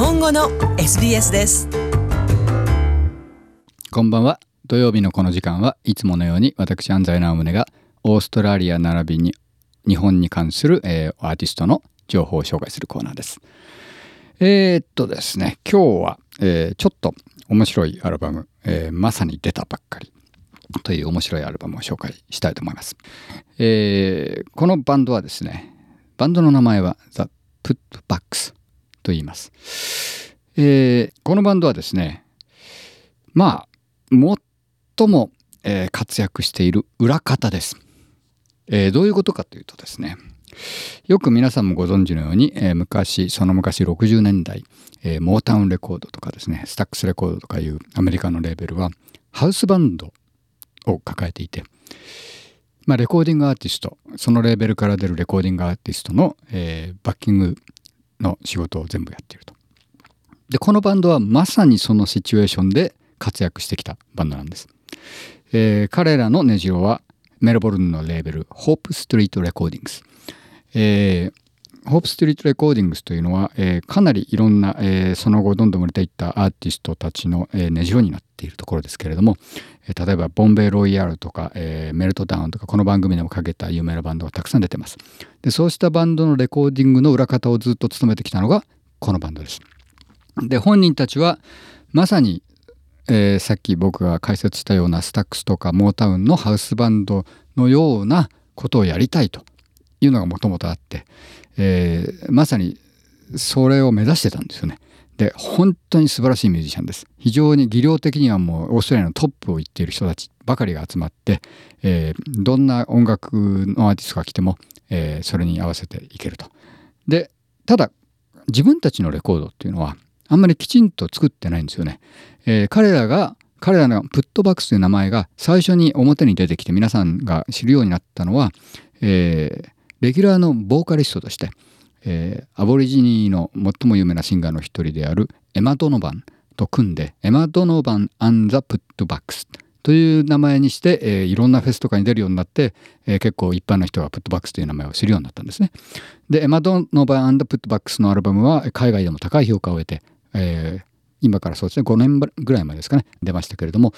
本語の SBS です。 こんばんは。土曜日のこの時間はいつものように私安西直宗がオーストラリア並びに日本に関する、アーティストの情報を紹介するコーナーです。ですね、今日は、ちょっと面白いアルバム、まさに出たばっかりという面白いアルバムを紹介したいと思います。このバンドはですね、バンドの名前は The Putbacks と言います。このバンドはですね、最も、活躍している裏方です。どういうことかというとですね、よく皆さんもご存知のように、昔60年代、モータウンレコードとかですね、スタックスレコードとかいうアメリカのレーベルはハウスバンドを抱えていて、レコーディングアーティスト、そのレーベルから出るレコーディングアーティストの、バッキングの仕事を全部やっていると。で、このバンドはまさにそのシチュエーションで活躍してきたバンドなんです。彼らの根城はメルボルンのレーベルホープストリートレコーディングス。ホープストリートレコーディングスというのは、かなりいろんな、その後どんどん売れていったアーティストたちの、根城になっているところですけれども、例えばボンベイロイヤルとか、メルトダウンとか、この番組でもかけた有名なバンドがたくさん出てます。で、そうしたバンドのレコーディングの裏方をずっと務めてきたのがこのバンドです。で、本人たちはまさに、さっき僕が解説したようなスタックスとかモータウンのハウスバンドのようなことをやりたいというのがもともとあって、まさにそれを目指してたんですよね。で、本当に素晴らしいミュージシャンです。非常に技量的にはもうオーストラリアのトップを言っている人たちばかりが集まって、どんな音楽のアーティストが来ても、それに合わせていけると。で、ただ自分たちのレコードっていうのはあんまりきちんと作ってないんですよね。彼らのプットバックスという名前が最初に表に出てきて皆さんが知るようになったのは、レギュラーのボーカリストとして、アボリジニの最も有名なシンガーの一人であるエマ・ドノバンと組んで、エマ・ドノバン&ザ・プットバックスという名前にして、いろんなフェスとかに出るようになって、結構一般の人がプットバックスという名前を知るようになったんですね。で、エマ・ドノバン&プットバックスのアルバムは海外でも高い評価を得て、今からそうですね、5年ぐらい前ですかね、出ましたけれども、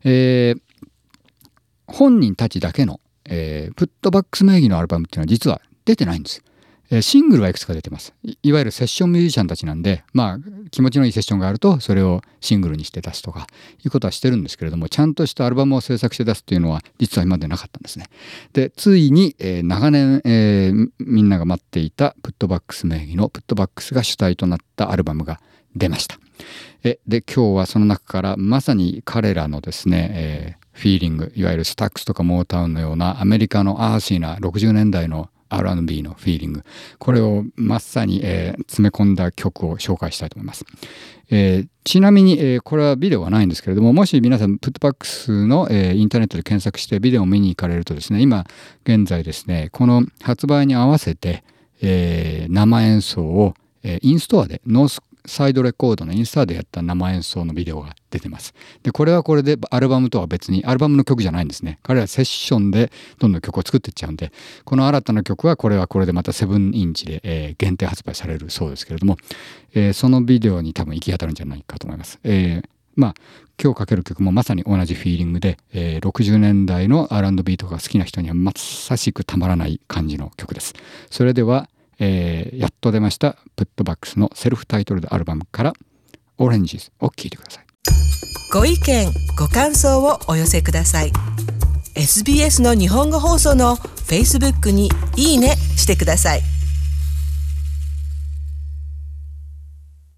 本人たちだけの、プットバックス名義のアルバムっていうのは実は出てないんです。シングルはいくつか出てます。いわゆるセッションミュージシャンたちなんで、気持ちのいいセッションがあるとそれをシングルにして出すとかいうことはしてるんですけれども、ちゃんとしたアルバムを制作して出すっていうのは実は今までなかったんですね。で、ついに、長年、みんなが待っていたプットバックス名義のプットバックスが主体となったアルバムが出ました。で、今日はその中からまさに彼らのですね、フィーリング、いわゆるスタックスとかモータウンのようなアメリカのアーシーな60年代の R&B のフィーリング、これをまさに、詰め込んだ曲を紹介したいと思います。ちなみに、これはビデオはないんですけれども、もし皆さんプットバックスの、インターネットで検索してビデオを見に行かれるとですね、今現在ですね、この発売に合わせて、生演奏を、インストアでノースサイドレコードのインスタでやった生演奏のビデオが出てます。で、これはこれでアルバムとは別にアルバムの曲じゃないんですね。彼らセッションでどんどん曲を作っていっちゃうんで、この新たな曲はこれでまた7インチで、限定発売されるそうですけれども、そのビデオに多分行き当たるんじゃないかと思います。今日かける曲もまさに同じフィーリングで、60年代の R&B とか好きな人にはまさしくたまらない感じの曲です。それではやっと出ましたプットバックスのセルフタイトルアルバムからオレンジズを聴いてください。 ご意見ご感想をお寄せください。 SBS の日本語放送の Facebook にいいねしてください。